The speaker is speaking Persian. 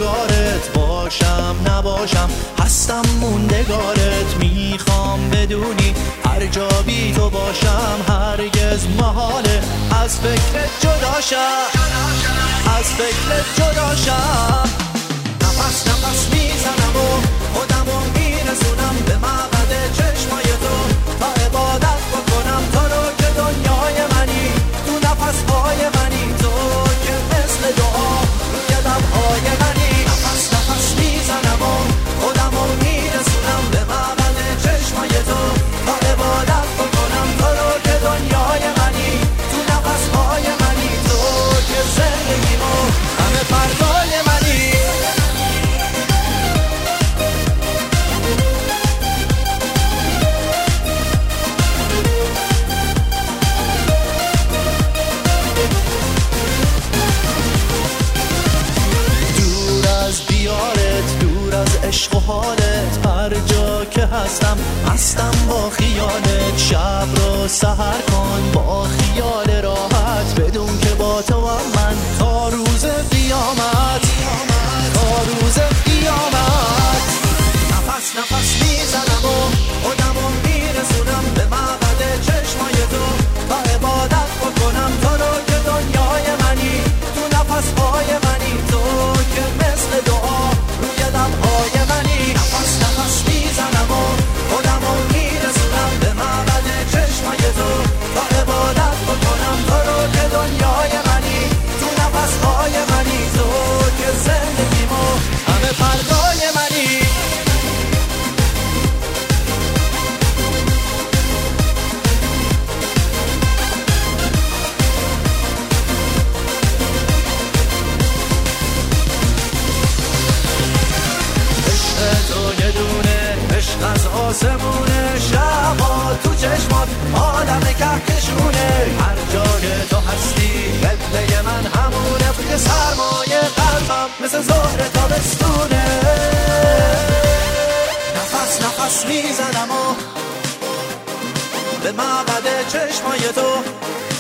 روزگارت، باشم نباشم هستم موندگارت. میخوام بدونی هر جا بی تو باشم هرگز محاله از فکرت جداشم، از فکرت جداشم. نفس نفس میزنم و خودمو میرسونم به مقعد چشمای تو تا عبادت بکنم تو رو که دنیای منی، تو نفسهای منی، تو که مثل دعا روی لبهای منی. نفس نفس میزنم و خودمو میرسونم به مقعد چشمای تو تا عبادت بکنم تو رو که دنیای منی، تو نفسهای منی، تو که زندگیمو همه فردای منی. عشق و حالت هر جا که هستم با خیالت. شب رو سحر کن با خیال راحت، بدون که با تو من تا روز قیامت، تا روز قیامت. نفس نفس میزنم و خودمو میرسونم به مقعد چشمای تو تا عبادت بکنم تو رو که دنیای منی، تو نفسهای منی، تو که مثل دعا روی لبهای منی. نفس نفس میزنم و خودمو میرسونم به مقعد چشمای تو تا عبادت بکنم تو رو که دنیای منی، تو نفسهای منی، تو که زندگیمو همه فردای منی. از آسمونه شبا تو چشمات آدم کهکشونه، هر جا که تو هستی قبله من همونه، توی سرمایه قلبم مثل ظهر تابستونه. نفس نفس میزنم و به مقعد چشمای تو